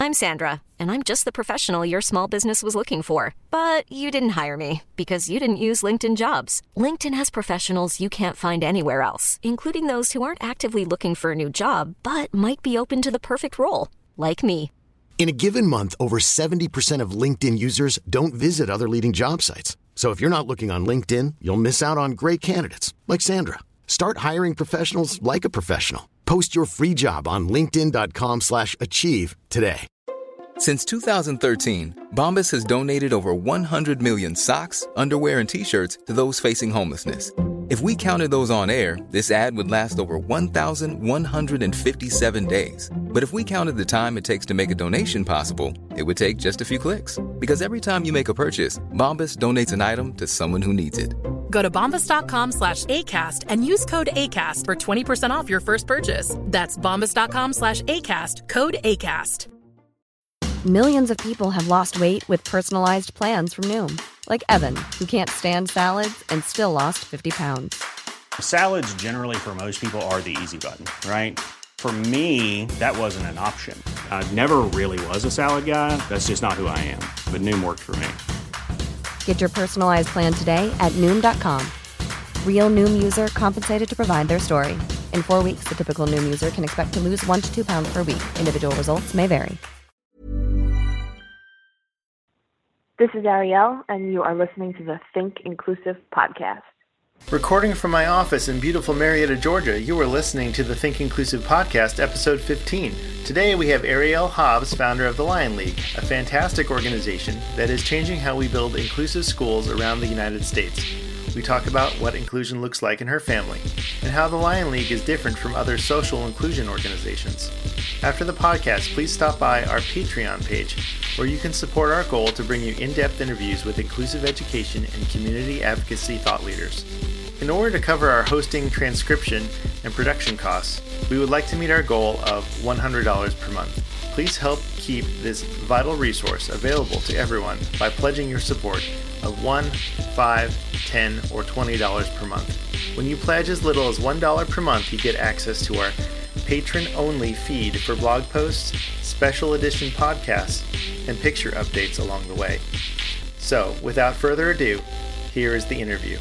I'm Sandra, and I'm just the professional your small business was looking for. But you didn't hire me because you didn't use LinkedIn Jobs. LinkedIn has professionals you can't find anywhere else, including those who aren't actively looking for a new job, but might be open to the perfect role, like me. In a given month, over 70% of LinkedIn users don't visit other leading job sites. So if you're not looking on LinkedIn, you'll miss out on great candidates like Sandra. Start hiring professionals like a professional. Post your free job on linkedin.com/achieve today. Since 2013, Bombas has donated over 100 million socks, underwear, and T-shirts to those facing homelessness. If we counted those on air, this ad would last over 1,157 days. But if we counted the time it takes to make a donation possible, it would take just a few clicks. Because every time you make a purchase, Bombas donates an item to someone who needs it. Go to bombas.com/ACAST and use code ACAST for 20% off your first purchase. That's bombas.com/ACAST, code ACAST. Millions of people have lost weight with personalized plans from Noom. Like Evan, who can't stand salads and still lost 50 pounds. Salads generally for most people are the easy button, right? For me, that wasn't an option. I never really was a salad guy. That's just not who I am. But Noom worked for me. Get your personalized plan today at Noom.com. Real Noom user compensated to provide their story. In 4 weeks, the typical Noom user can expect to lose 1 to 2 pounds per week. Individual results may vary. This is Ariel, and you are listening to the Think Inclusive podcast. Recording from my office in beautiful Marietta, Georgia, you are listening to the Think Inclusive podcast, episode 15. Today we have Ariel Hobbs, founder of the Lion League, a fantastic organization that is changing how we build inclusive schools around the United States. We talk about what inclusion looks like in her family, and how the Lion League is different from other social inclusion organizations. After the podcast, please stop by our Patreon page, where you can support our goal to bring you in-depth interviews with inclusive education and community advocacy thought leaders. In order to cover our hosting, transcription, and production costs, we would like to meet our goal of $100 per month. Please help keep this vital resource available to everyone by pledging your support of $1, $5, $10, or $20 per month. When you pledge as little as $1 per month, you get access to our patron-only feed for blog posts, special edition podcasts, and picture updates along the way. So, without further ado, here is the interview.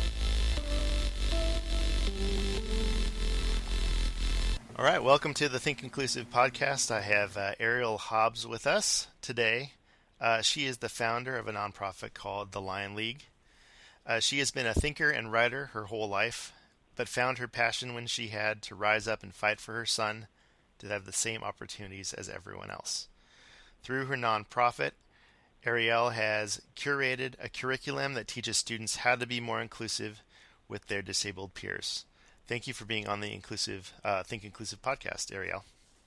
All right, welcome to the Think Inclusive podcast. I have Ariel Hobbs with us today. She is the founder of a nonprofit called the Lion League. She has been a thinker and writer her whole life, but found her passion when she had to rise up and fight for her son to have the same opportunities as everyone else. Through her nonprofit, Ariel has curated a curriculum that teaches students how to be more inclusive with their disabled peers. Thank you for being on the Think Inclusive podcast, Ariel.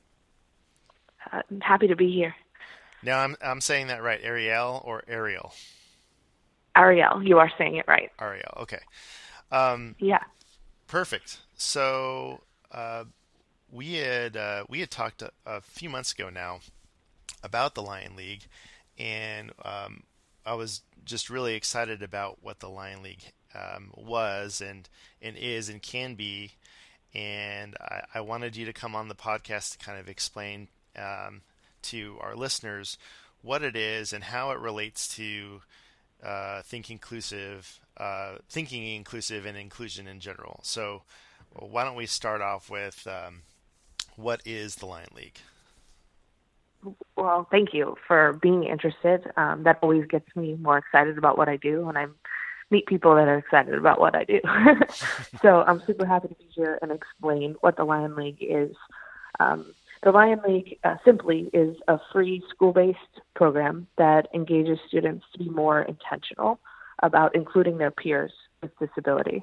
Happy to be here. Now, I'm saying that right, Ariel or Ariel? Ariel, you are saying it right. Ariel, okay. Yeah. Perfect. So we had talked a few months ago now about the Lion League, and I was just really excited about what the Lion League was and is and can be, and I wanted you to come on the podcast to kind of explain to our listeners what it is and how it relates to thinking inclusive and inclusion in general. So why don't we start off with what is the Lion League? Well, thank you for being interested. That always gets me more excited about what I do, and I meet people that are excited about what I do. So I'm super happy to be here and explain what the Lion League is. The Lion League simply is a free school-based program that engages students to be more intentional about including their peers with disabilities.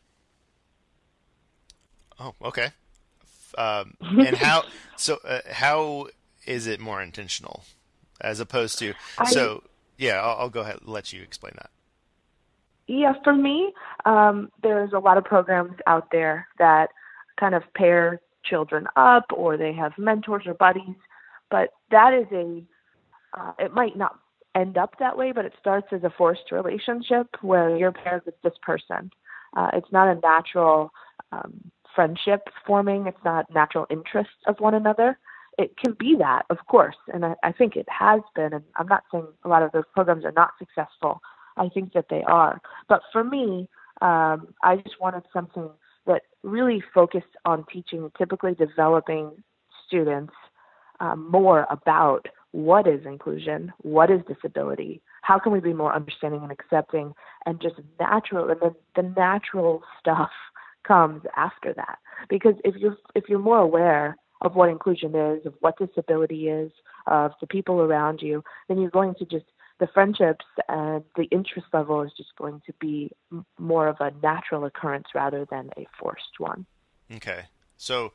Oh, okay. And how is it more intentional as opposed to? I'll go ahead and let you explain that. Yeah, for me, there's a lot of programs out there that kind of pair children up, or they have mentors or buddies, but that is it might not end up that way, but it starts as a forced relationship where you're paired with this person. It's not a natural friendship forming. It's not natural interests of one another. it can be that, of course, and I think it has been, and I'm not saying a lot of those programs are not successful. I think that they are. But for me, I just wanted something that really focused on teaching, typically developing students more about what is inclusion, what is disability, how can we be more understanding and accepting, and just natural, and then the natural stuff comes after that. Because if you're more aware of what inclusion is, of what disability is, of the people around you, then you're going to just, the friendships and the interest level is just going to be more of a natural occurrence rather than a forced one. Okay. So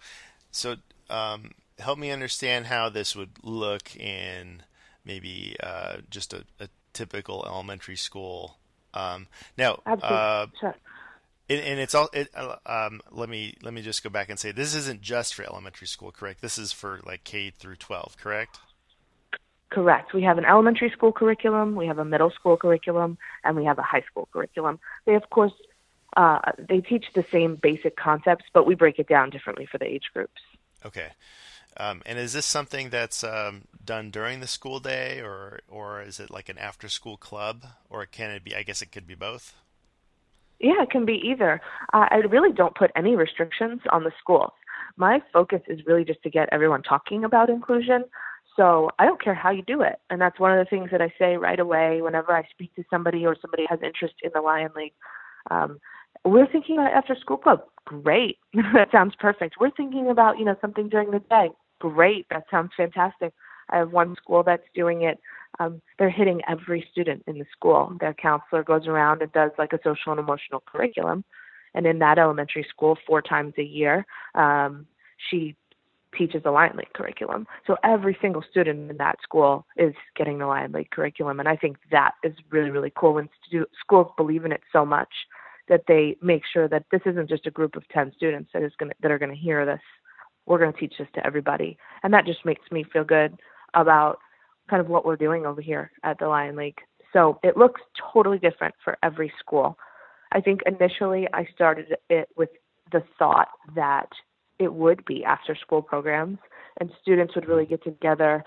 help me understand how this would look in maybe just a typical elementary school. Now, absolutely. Sure. And it's all. Let me just go back and say this isn't just for elementary school, correct? This is for like K through 12, correct? Correct. We have an elementary school curriculum, we have a middle school curriculum, and we have a high school curriculum. They, of course, they teach the same basic concepts, but we break it down differently for the age groups. Okay. And is this something that's done during the school day, or is it like an after-school club, or can it be? I guess it could be both. Yeah, it can be either. I really don't put any restrictions on the schools. My focus is really just to get everyone talking about inclusion. So I don't care how you do it. And that's one of the things that I say right away whenever I speak to somebody or somebody has interest in the Lion League. We're thinking about after school club. Great. That sounds perfect. We're thinking about, something during the day. Great. That sounds fantastic. I have one school that's doing it. They're hitting every student in the school. Their counselor goes around and does like a social and emotional curriculum. And in that elementary school, 4 times a year, she teaches the Lion League curriculum. So every single student in that school is getting the Lion League curriculum. And I think that is really, really cool when schools believe in it so much that they make sure that this isn't just a group of 10 students that are going to hear this. We're going to teach this to everybody. And that just makes me feel good about kind of what we're doing over here at the Lion League. So it looks totally different for every school. I think initially I started it with the thought that it would be after school programs and students would really get together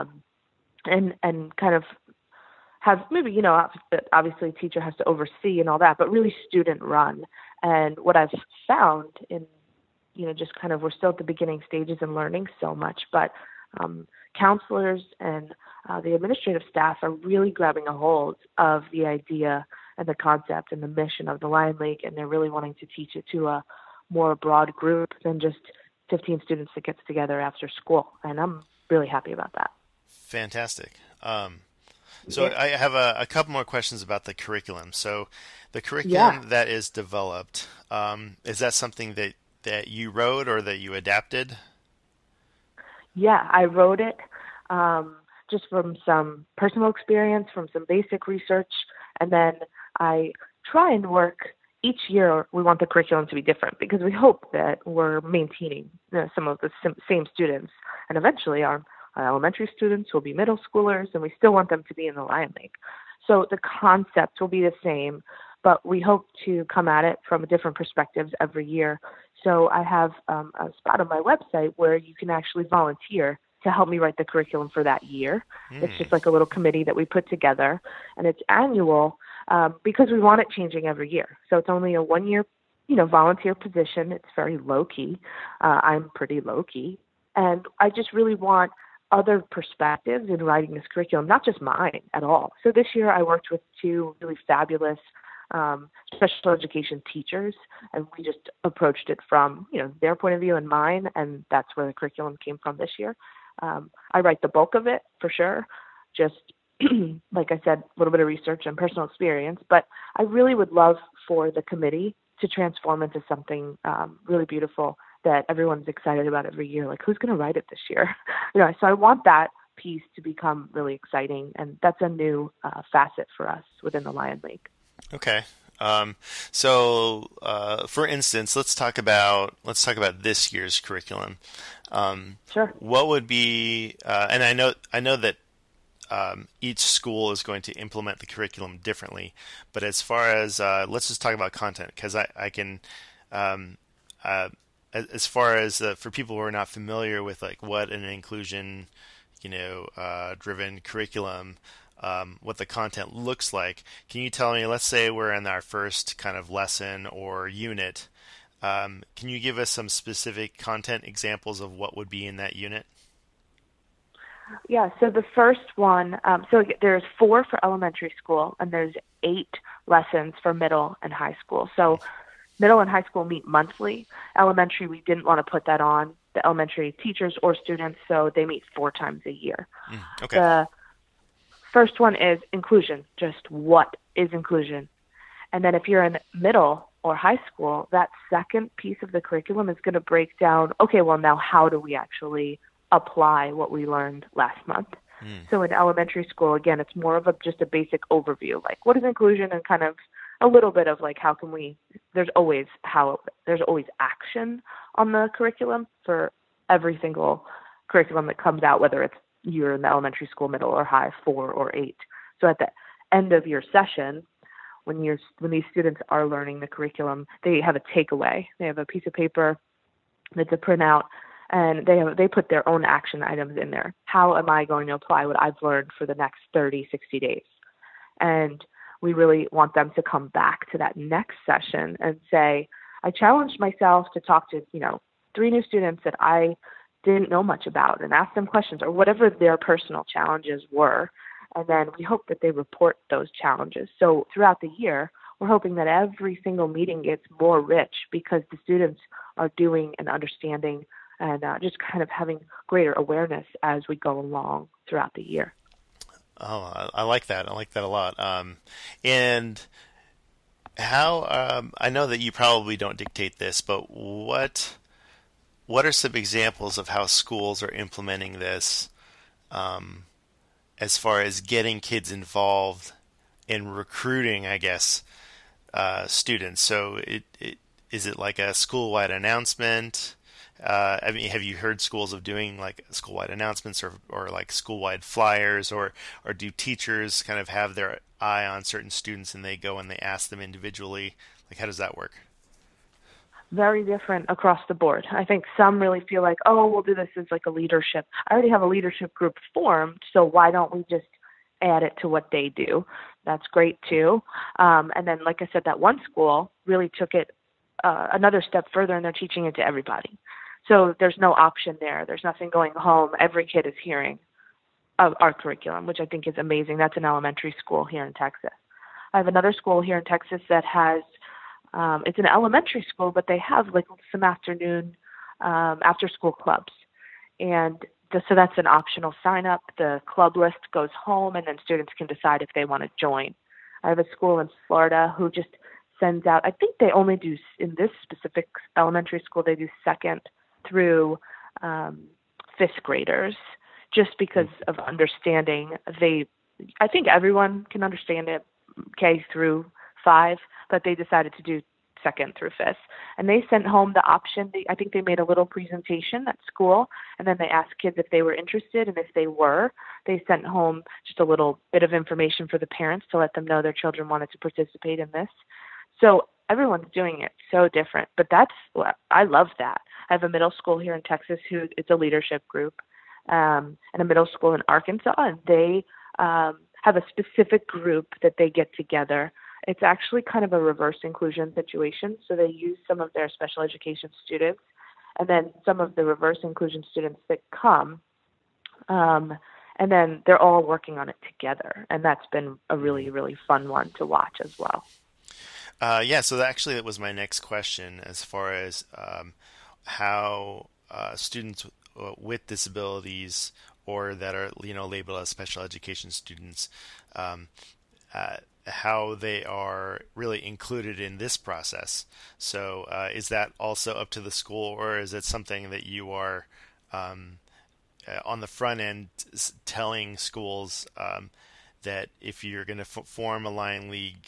and kind of have maybe, obviously a teacher has to oversee and all that, but really student run. And what I've found in, just kind of, we're still at the beginning stages and learning so much, but counselors and the administrative staff are really grabbing a hold of the idea and the concept and the mission of the Lion League, and they're really wanting to teach it to a more broad group than just 15 students that gets together after school. And I'm really happy about that. Fantastic. So yeah. I have a couple more questions about the curriculum. So the curriculum that is developed, is that something that you wrote or that you adapted? Yeah, I wrote it just from some personal experience, from some basic research, and then I try and work. Each year we want the curriculum to be different because we hope that we're maintaining some of the same students, and eventually our elementary students will be middle schoolers, and we still want them to be in the Lion League. So the concept will be the same, but we hope to come at it from different perspectives every year. So I have a spot on my website where you can actually volunteer to help me write the curriculum for that year. It's just like a little committee that we put together, and it's annual because we want it changing every year. So it's only a 1-year, volunteer position. It's very low-key. I'm pretty low-key. And I just really want other perspectives in writing this curriculum, not just mine at all. So this year I worked with 2 really fabulous special education teachers, and we just approached it from, their point of view and mine, and that's where the curriculum came from this year. I write the bulk of it for sure, just like I said, a little bit of research and personal experience, but I really would love for the committee to transform into something really beautiful that everyone's excited about every year. Like, who's going to write it this year? So I want that piece to become really exciting, and that's a new facet for us within the Lion League. Okay. So, for instance, let's talk about this year's curriculum. Sure. What would be, and I know that each school is going to implement the curriculum differently, but as far as let's just talk about content, because I can as far as for people who are not familiar with like what an inclusion, driven curriculum, what the content looks like, can you tell me, let's say we're in our first kind of lesson or unit, can you give us some specific content examples of what would be in that unit? Yeah, so the first one, so there's 4 for elementary school, and there's 8 lessons for middle and high school. So middle and high school meet monthly. Elementary, we didn't want to put that on the elementary teachers or students, so they meet 4 times a year. Okay. The first one is inclusion, just what is inclusion? And then if you're in middle or high school, that second piece of the curriculum is going to break down, okay, well, now how do we actually apply what we learned last month? So in elementary school, again, it's more of just a basic overview, like what is inclusion, and kind of a little bit of like how can we, there's always action on the curriculum for every single curriculum that comes out, whether it's you're in the elementary school, middle or high, 4 or 8. So at the end of your session, when these students are learning the curriculum, they have a takeaway. They have a piece of paper that's a printout, and they put their own action items in there. How am I going to apply what I've learned for the next 30, 60 days? And we really want them to come back to that next session and say, I challenged myself to talk to, 3 new students that I didn't know much about and ask them questions or whatever their personal challenges were. And then we hope that they report those challenges. So throughout the year, we're hoping that every single meeting gets more rich because the students are doing and understanding and just kind of having greater awareness as we go along throughout the year. Oh, I like that. I like that a lot. And how, I know that you probably don't dictate this, but what are some examples of how schools are implementing this as far as getting kids involved in recruiting, I guess, students? So is it like a school-wide announcement? Have you heard schools of doing like school-wide announcements or like school-wide flyers, or do teachers kind of have their eye on certain students and they go and they ask them individually? Like, how does that work? Very different across the board. I think some really feel like, oh, we'll do this as like a leadership. I already have a leadership group formed, so why don't we just add it to what they do? That's great too. And then, like I said, that one school really took it another step further, and they're teaching it to everybody. So there's no option there. There's nothing going home. Every kid is hearing of our curriculum, which I think is amazing. That's an elementary school here in Texas. I have another school here in Texas that has, it's an elementary school, but they have like some afternoon, after school clubs. And so that's an optional sign up. The club list goes home, and then students can decide if they want to join. I have a school in Florida who just sends out, I think they only do, in this specific elementary school, they do 2nd through 5th graders, just because of understanding. I think everyone can understand it, K through 5, but they decided to do 2nd through 5th. And they sent home the option. I think they made a little presentation at school, and then they asked kids if they were interested, and if they were, they sent home just a little bit of information for the parents to let them know their children wanted to participate in this. So everyone's doing it so different, but I love that. I have a middle school here in Texas it's a leadership group, and a middle school in Arkansas, and they have a specific group that they get together. It's actually kind of a reverse inclusion situation. So they use some of their special education students, and then some of the reverse inclusion students that come, and then they're all working on it together. And that's been a really, really fun one to watch as well. So that was my next question, as far as how students with disabilities or that are labeled as special education students, how they are really included in this process. So is that also up to the school, or is it something that you are on the front end telling schools that if you're going to form a Lion League,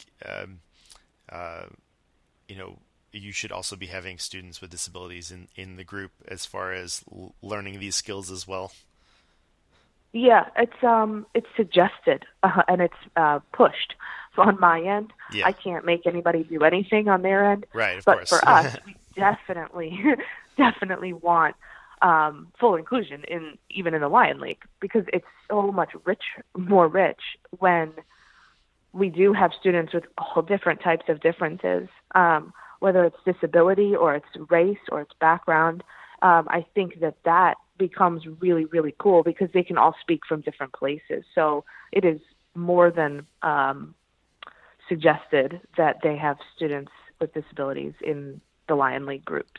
you should also be having students with disabilities in the group as far as learning these skills as well? Yeah, it's suggested and it's pushed. So on my end, I can't make anybody do anything on their end. Right, of but course. For us, we definitely definitely want full inclusion even in the Lion League, because it's so much more rich when we do have students with all different types of differences, whether it's disability or it's race or it's background. I think that becomes really, really cool because they can all speak from different places. So it is more than suggested that they have students with disabilities in the Lion League groups.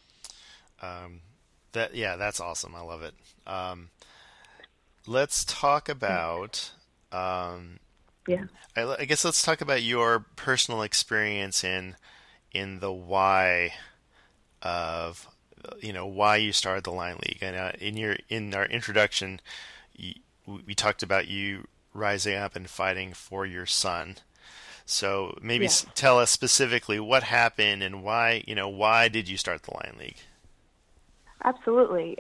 That's awesome. I love it. Let's talk about. I guess let's talk about your personal experience in the why of why you started the Lion League. And in our introduction, we talked about you rising up and fighting for your son. So maybe tell us specifically what happened and why did you start the Lion League? Absolutely.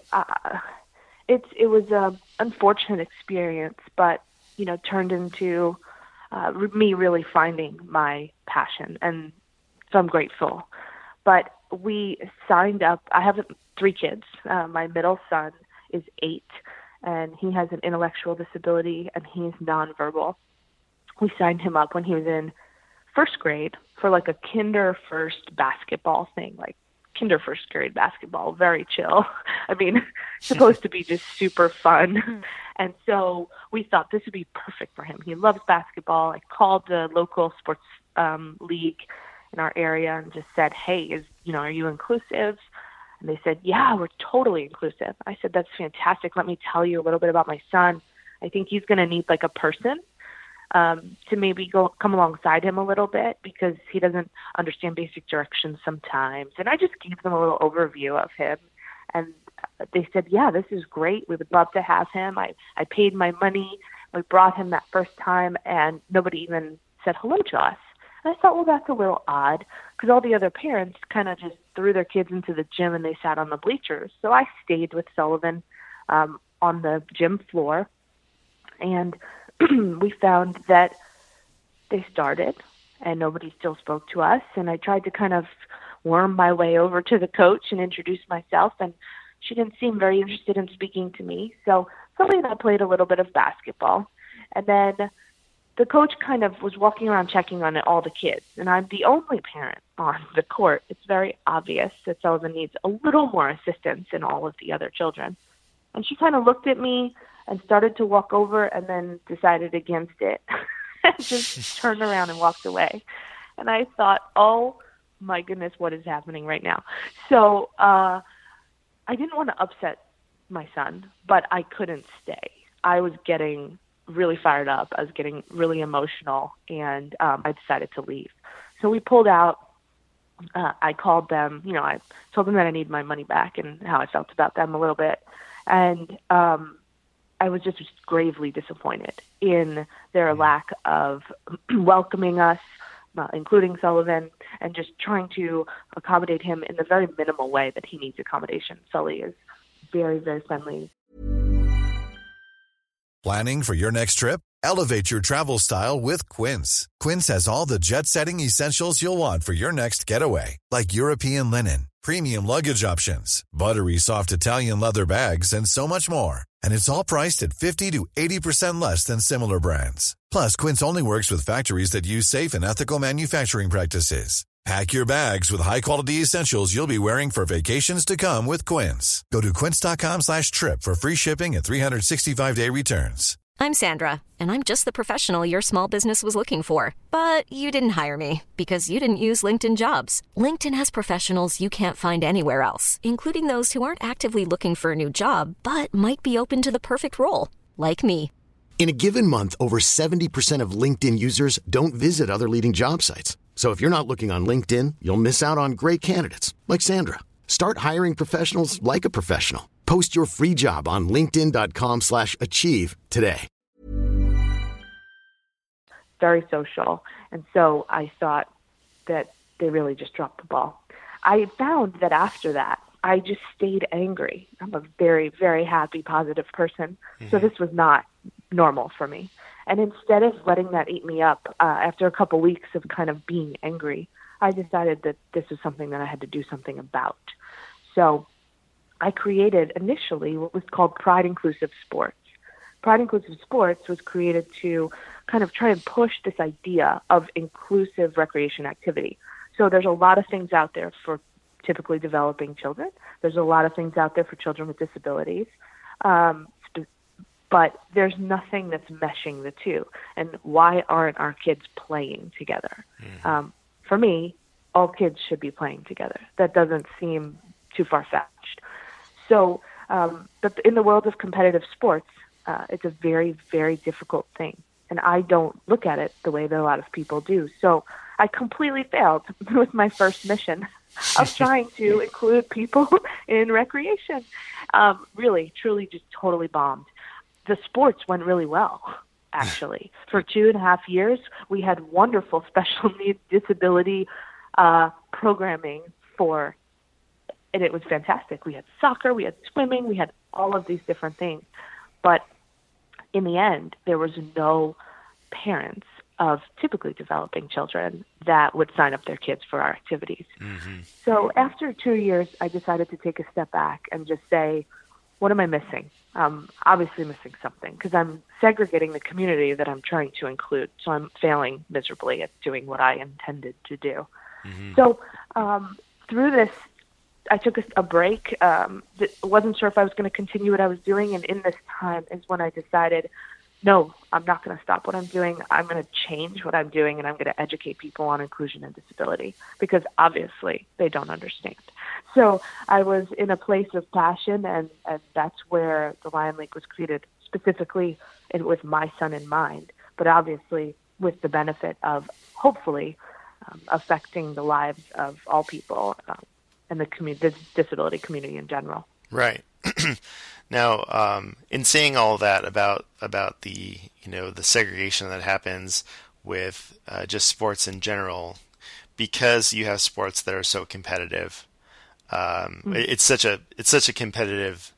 It was an unfortunate experience, but turned into me really finding my passion, and so I'm grateful. But we signed up. I have 3 kids. My middle son is 8, and he has an intellectual disability, and he's nonverbal. We signed him up when he was in 1st grade for like a kinder first basketball thing, like kinder first grade basketball, very chill. I mean, supposed to be just super fun. And so we thought this would be perfect for him. He loves basketball. I called the local sports league in our area and just said, hey, are you inclusive? And they said, yeah, we're totally inclusive. I said, that's fantastic. Let me tell you a little bit about my son. I think he's going to need like a person to maybe come alongside him a little bit because he doesn't understand basic directions sometimes. And I just gave them a little overview of him. And they said, yeah, this is great. We would love to have him. I paid my money. We brought him that first time, and nobody even said hello to us. And I thought, well, that's a little odd, because all the other parents kind of just threw their kids into the gym and they sat on the bleachers. So I stayed with Sullivan on the gym floor, and we found that they started and nobody still spoke to us. And I tried to kind of worm my way over to the coach and introduce myself, and she didn't seem very interested in speaking to me. So Sully and I played a little bit of basketball, and then the coach kind of was walking around checking on all the kids, and I'm the only parent on the court. It's very obvious that Sullivan needs a little more assistance than all of the other children. And she kind of looked at me and started to walk over and then decided against it and just turned around and walked away. And I thought, oh my goodness, what is happening right now? So I didn't want to upset my son, but I couldn't stay. I was getting really fired up. I was getting really emotional, and I decided to leave. So we pulled out. I called them. I told them that I need my money back and how I felt about them a little bit. And I was just gravely disappointed in their lack of welcoming us, including Sullivan, and just trying to accommodate him in the very minimal way that he needs accommodation. Sully is very, very friendly. Planning for your next trip? Elevate your travel style with Quince. Quince has all the jet-setting essentials you'll want for your next getaway, like European linen, premium luggage options, buttery soft Italian leather bags, and so much more. And it's all priced at 50 to 80% less than similar brands. Plus, Quince only works with factories that use safe and ethical manufacturing practices. Pack your bags with high-quality essentials you'll be wearing for vacations to come with Quince. Go to quince.com/trip for free shipping and 365-day returns. I'm Sandra, and I'm just the professional your small business was looking for. But you didn't hire me because you didn't use LinkedIn Jobs. LinkedIn has professionals you can't find anywhere else, including those who aren't actively looking for a new job, but might be open to the perfect role, like me. In a given month, over 70% of LinkedIn users don't visit other leading job sites. So if you're not looking on LinkedIn, you'll miss out on great candidates like Sandra. Start hiring professionals like a professional. Post your free job on linkedin.com/achieve today. Very social. And so I thought that they really just dropped the ball. I found that after that, I just stayed angry. I'm a very, very happy, positive person. Mm-hmm. So this was not normal for me. And instead of letting that eat me up, after a couple weeks of kind of being angry, I decided that this was something that I had to do something about. So I created initially what was called Pride Inclusive Sports. Pride Inclusive Sports was created to kind of try and push this idea of inclusive recreation activity. So there's a lot of things out there for typically developing children. There's a lot of things out there for children with disabilities. But there's nothing that's meshing the two. And why aren't our kids playing together? Mm-hmm. For me, all kids should be playing together. That doesn't seem too far-fetched. So, but in the world of competitive sports, it's a very, very difficult thing. And I don't look at it the way that a lot of people do. So I completely failed with my first mission of trying to include people in recreation. Really, truly just totally bombed. The sports went really well, actually. For 2.5 years, we had wonderful special needs disability programming and it was fantastic. We had soccer, we had swimming, we had all of these different things. But in the end, there was no parents of typically developing children that would sign up their kids for our activities. Mm-hmm. So after 2 years, I decided to take a step back and just say, what am I missing? Obviously missing something because I'm segregating the community that I'm trying to include. So I'm failing miserably at doing what I intended to do. Mm-hmm. So through this, I took a break. Wasn't sure if I was going to continue what I was doing. And in this time is when I decided, no, I'm not going to stop what I'm doing. I'm going to change what I'm doing, and I'm going to educate people on inclusion and disability because obviously they don't understand. So I was in a place of passion, and that's where the Lion League was created, specifically with my son in mind, but obviously with the benefit of hopefully affecting the lives of all people and the disability community in general. Right. Now, in saying all that about the the segregation that happens with just sports in general, because you have sports that are so competitive, it's such a competitive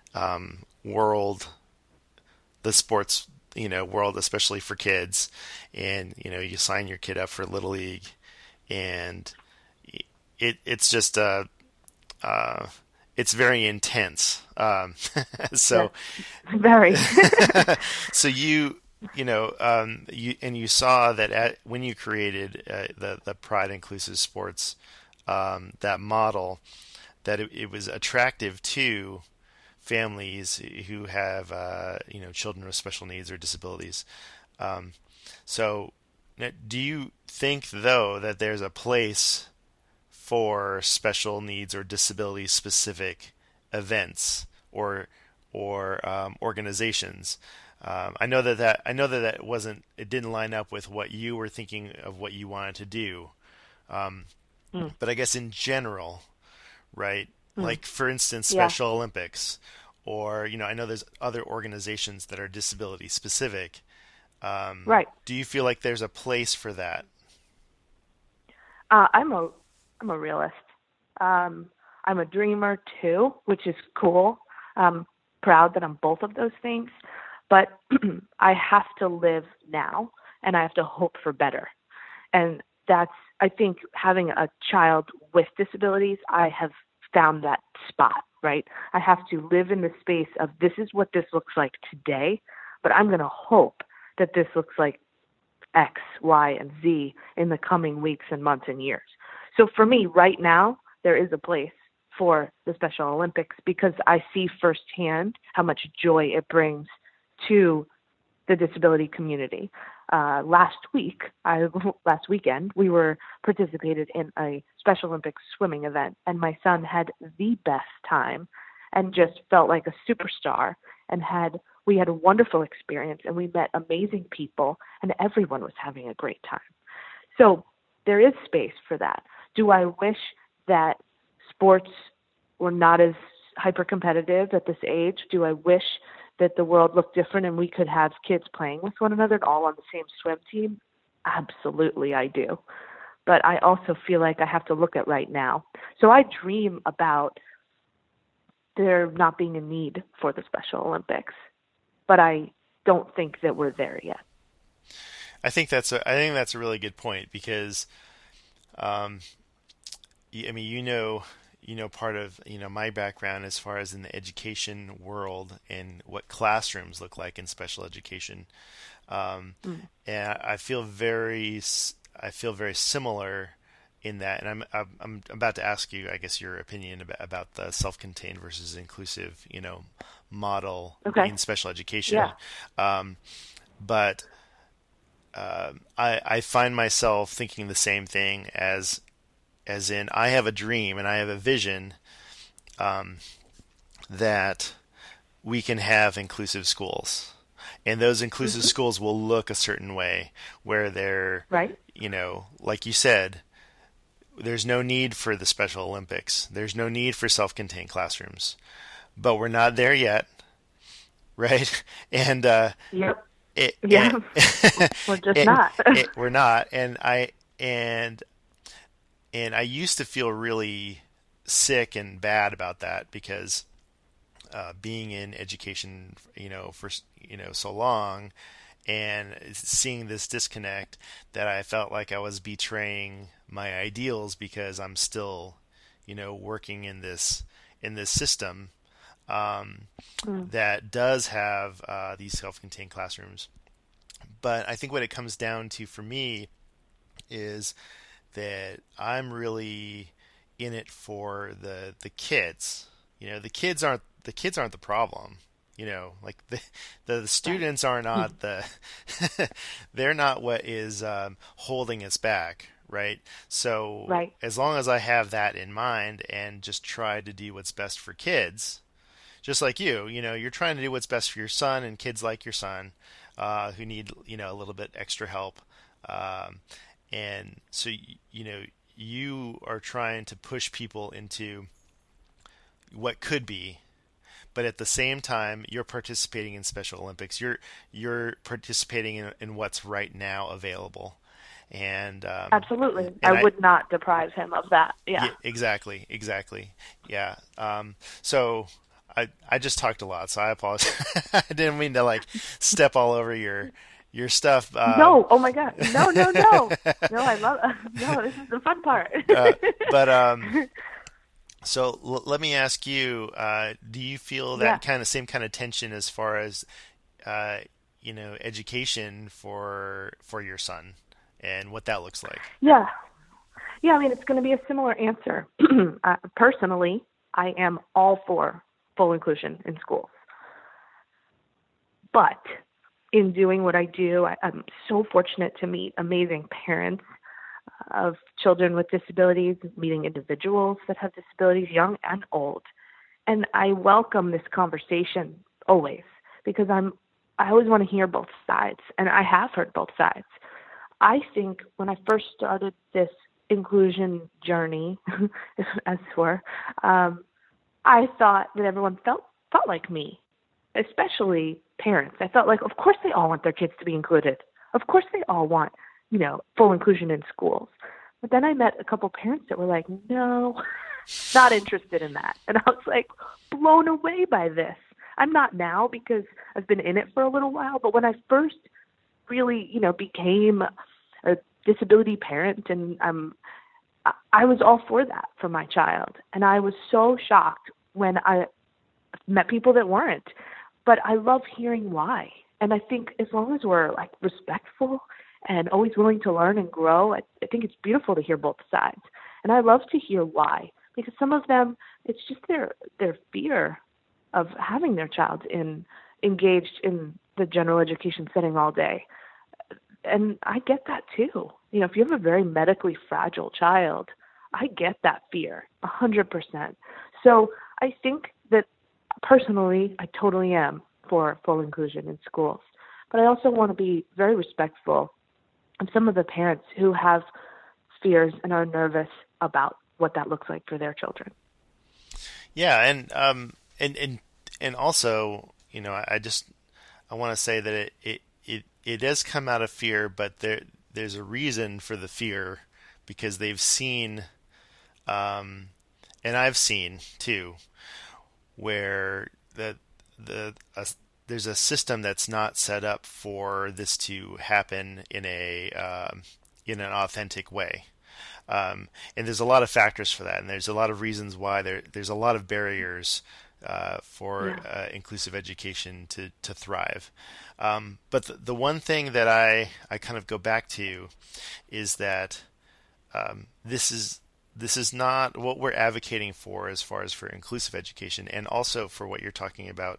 world, the sports world, especially for kids, and you sign your kid up for Little League, and it's just it's very intense. So yeah, very. So you saw that when you created the Pride Inclusive Sports, that model, that it was attractive to families who have children with special needs or disabilities. So do you think though that there's a place for special needs or disability specific events or organizations? I know that it didn't line up with what you were thinking of what you wanted to do. But I guess in general, right? Like for instance, Special Olympics, or I know there's other organizations that are disability specific. Right. Do you feel like there's a place for that? I'm a realist. I'm a dreamer too, which is cool. I'm proud that I'm both of those things, but I have to live now and I have to hope for better. And that's, I think, having a child with disabilities, I have found that spot, right? I have to live in the space of this is what this looks like today, but I'm going to hope that this looks like X, Y, and Z in the coming weeks and months and years. So for me, right now, there is a place for the Special Olympics because I see firsthand how much joy it brings to the disability community. Last weekend, we were participated in a Special Olympics swimming event, and my son had the best time and just felt like a superstar. And we had a wonderful experience, and we met amazing people, and everyone was having a great time. So there is space for that. Do I wish that sports were not as hyper-competitive at this age? Do I wish that the world looked different and we could have kids playing with one another all on the same swim team? Absolutely, I do. But I also feel like I have to look at right now. So I dream about there not being a need for the Special Olympics, but I don't think that we're there yet. I think that's a really good point because, part of, my background as far as in the education world and what classrooms look like in special education. And I feel very similar in that. And I'm about to ask you, I guess, your opinion about the self-contained versus inclusive, model in special education. Yeah. But I find myself thinking the same thing as in I have a dream and I have a vision that we can have inclusive schools. And those inclusive schools will look a certain way where they're, right. Like you said, there's no need for the Special Olympics. There's no need for self-contained classrooms. But we're not there yet, right? And yep. We're just not. We're not. And I used to feel really sick and bad about that because being in education, for so long, and seeing this disconnect, that I felt like I was betraying my ideals because I'm still, working in this system that does have these self-contained classrooms. But I think what it comes down to for me is that I'm really in it for the kids. The kids aren't the problem. Like the students are not they're not what is holding us back, right? So as long as I have that in mind and just try to do what's best for kids, just like you're trying to do what's best for your son and kids like your son who need a little bit extra help, and so you are trying to push people into what could be. But at the same time, you're participating in Special Olympics. You're participating in what's right now available, and absolutely, I would not deprive him of that. Yeah, exactly. Yeah. So I just talked a lot, so I apologize. I didn't mean to step all over your stuff. No, oh my God, no. No, I love. No, this is the fun part. So let me ask you: do you feel that same kind of tension as far as education for your son and what that looks like? Yeah. I mean, it's going to be a similar answer. Personally, I am all for full inclusion in schools, but in doing what I do, I'm so fortunate to meet amazing parents of children with disabilities, meeting individuals that have disabilities, young and old. And I welcome this conversation always because I always want to hear both sides, and I have heard both sides. I think when I first started this inclusion journey, as it were, I thought that everyone felt like me, especially parents. I felt like, of course they all want their kids to be included. Of course they all want full inclusion in schools. But then I met a couple parents that were like, no, not interested in that. And I was like blown away by this. I'm not now because I've been in it for a little while, but when I first really, became a disability parent, and I was all for that for my child. And I was so shocked when I met people that weren't. But I love hearing why. And I think as long as we're respectful and always willing to learn and grow, I think it's beautiful to hear both sides. And I love to hear why, because some of them, it's just their fear of having their child engaged in the general education setting all day. And I get that too. If you have a very medically fragile child, I get that fear 100%. So I think that personally, I totally am for full inclusion in schools. But I also want to be very respectful of some of the parents who have fears and are nervous about what that looks like for their children. Yeah, and also, I want to say that it does come out of fear, but there's a reason for the fear, because they've seen, and I've seen too, where there's a system that's not set up for this to happen in an authentic way. And there's a lot of factors for that, and there's a lot of reasons why there's a lot of barriers for inclusive education to thrive. But the one thing that I kind of go back to is that this is not what we're advocating for as far as for inclusive education, and also for what you're talking about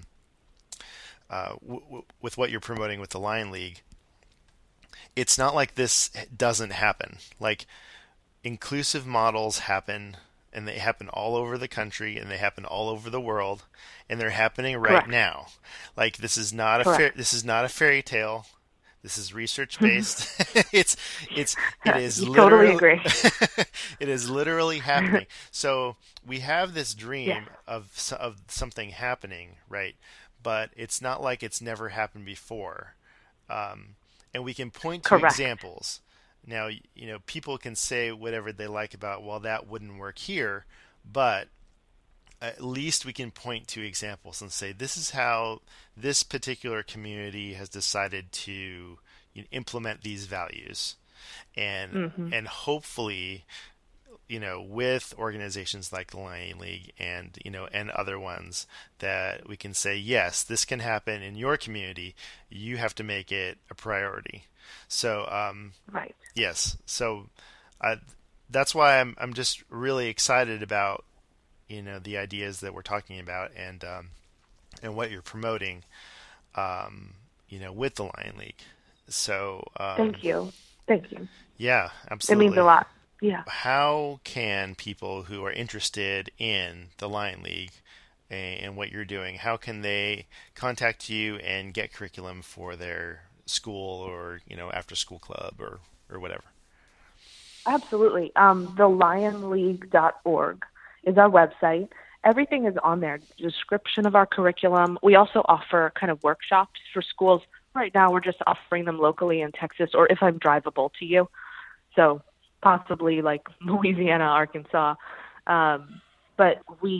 with what you're promoting with the Lion League. It's not like this doesn't happen. Like, inclusive models happen, and they happen all over the country, and they happen all over the world, and they're happening right Correct. now. Like, this is not a fairy tale. This is research based. It is literally, totally agree. It is literally happening. So we have this dream of something happening, right? But it's not like it's never happened before. And we can point to Correct. examples. Now, people can say whatever they like about, well, that wouldn't work here, but at least we can point to examples and say, this is how this particular community has decided to implement these values. And hopefully, with organizations like the Lion League and other ones, that we can say, yes, this can happen in your community. You have to make it a priority. So, right. Yes. So, that's why I'm just really excited about, the ideas that we're talking about and what you're promoting, with the Lion League. So, Thank you. Yeah, absolutely. It means a lot. Yeah. How can people who are interested in the Lion League and what you're doing, how can they contact you and get curriculum for their school or, after school club or whatever? Absolutely. TheLionLeague.org is our website. Everything is on there. Description of our curriculum. We also offer kind of workshops for schools. Right now, we're just offering them locally in Texas, or if I'm drivable to you. So possibly like Louisiana, Arkansas. But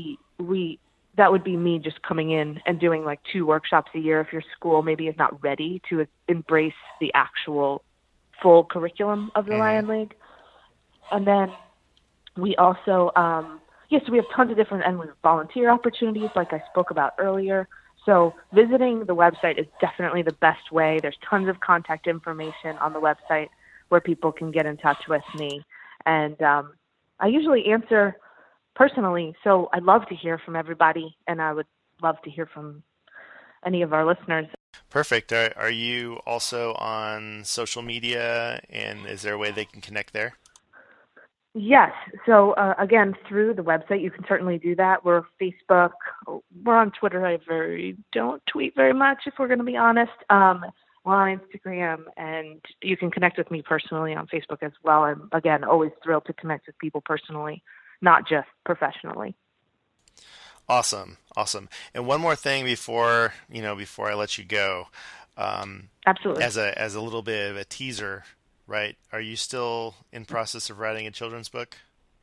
that would be me just coming in and doing like 2 workshops a year if your school maybe is not ready to embrace the actual full curriculum of the Lion League. And then we also, so we have tons of different and volunteer opportunities like I spoke about earlier. So visiting the website is definitely the best way. There's tons of contact information on the website where people can get in touch with me. And I usually answer personally, so I'd love to hear from everybody, and I would love to hear from any of our listeners. Perfect. Are you also on social media, and is there a way they can connect there? Yes. So, again, through the website, you can certainly do that. We're Facebook. We're on Twitter. I don't tweet very much, if we're going to be honest. We're on Instagram, and you can connect with me personally on Facebook as well. I'm, again, always thrilled to connect with people personally, not just professionally. Awesome. And one more thing before I let you go. Absolutely. As a little bit of a teaser, right? Are you still in process of writing a children's book?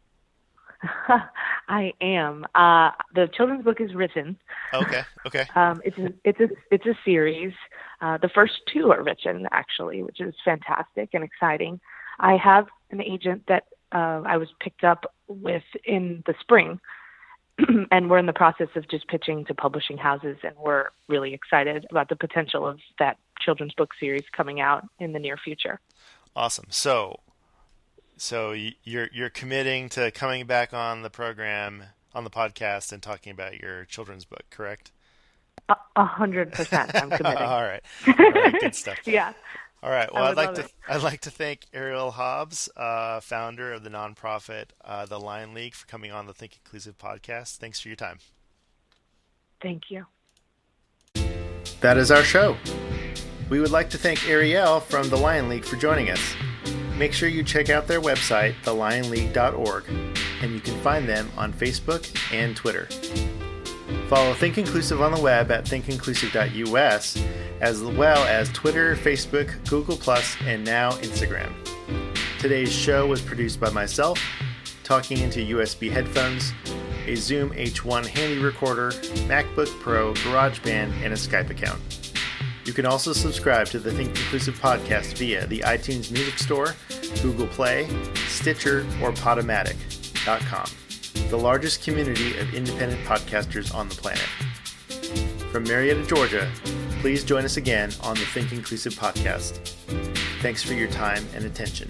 I am. The children's book is written. Okay. It's a series. The first 2 are written, actually, which is fantastic and exciting. I have an agent that I was picked up with in the spring, and we're in the process of just pitching to publishing houses, and we're really excited about the potential of that children's book series coming out in the near future. Awesome. So you're committing to coming back on the program, on the podcast, and talking about your children's book, correct? 100%. I'm committing. All right. Good stuff. Yeah. All right. Well, I'd like to thank Ariel Hobbs, founder of the nonprofit the Lion League, for coming on the Think Inclusive podcast. Thanks for your time. Thank you. That is our show. We would like to thank Ariel from the Lion League for joining us. Make sure you check out their website, thelionleague.org, and you can find them on Facebook and Twitter. Follow Think Inclusive on the web at thinkinclusive.us, as well as Twitter, Facebook, Google+, and now Instagram. Today's show was produced by myself, talking into USB headphones, a Zoom H1 handy recorder, MacBook Pro, GarageBand, and a Skype account. You can also subscribe to the Think Inclusive podcast via the iTunes Music Store, Google Play, Stitcher, or Podomatic.com, the largest community of independent podcasters on the planet. From Marietta, Georgia, please join us again on the Think Inclusive podcast. Thanks for your time and attention.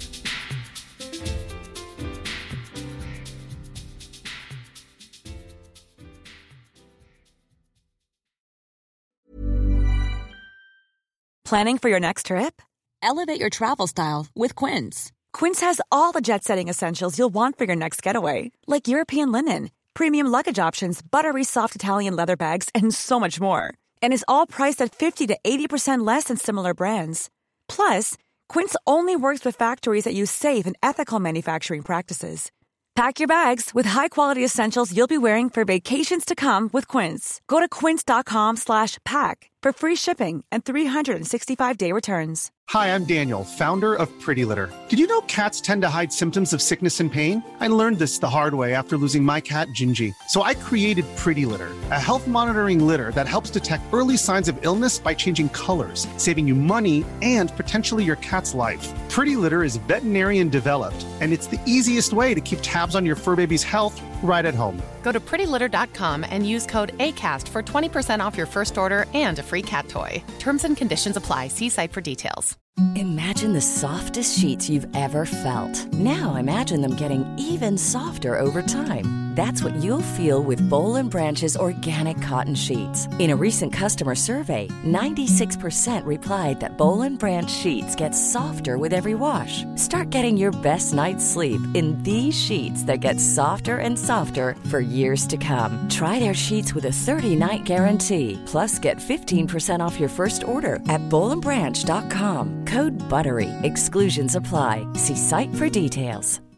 Planning for your next trip? Elevate your travel style with Quince. Quince has all the jet-setting essentials you'll want for your next getaway, like European linen, premium luggage options, buttery soft Italian leather bags, and so much more. And is all priced at 50 to 80% less than similar brands. Plus, Quince only works with factories that use safe and ethical manufacturing practices. Pack your bags with high-quality essentials you'll be wearing for vacations to come with Quince. Go to quince.com/pack for free shipping and 365-day returns. Hi, I'm Daniel, founder of Pretty Litter. Did you know cats tend to hide symptoms of sickness and pain? I learned this the hard way after losing my cat, Gingy. So I created Pretty Litter, a health monitoring litter that helps detect early signs of illness by changing colors, saving you money and potentially your cat's life. Pretty Litter is veterinarian developed, and it's the easiest way to keep tabs on your fur baby's health right at home. Go to prettylitter.com and use code ACAST for 20% off your first order and a free cat toy. Terms and conditions apply. See site for details. Imagine the softest sheets you've ever felt. Now imagine them getting even softer over time. That's what you'll feel with Boll & Branch's organic cotton sheets. In a recent customer survey, 96% replied that Boll & Branch sheets get softer with every wash. Start getting your best night's sleep in these sheets that get softer and softer for years to come. Try their sheets with a 30-night guarantee. Plus, get 15% off your first order at bollandbranch.com. Code BUTTERY. Exclusions apply. See site for details.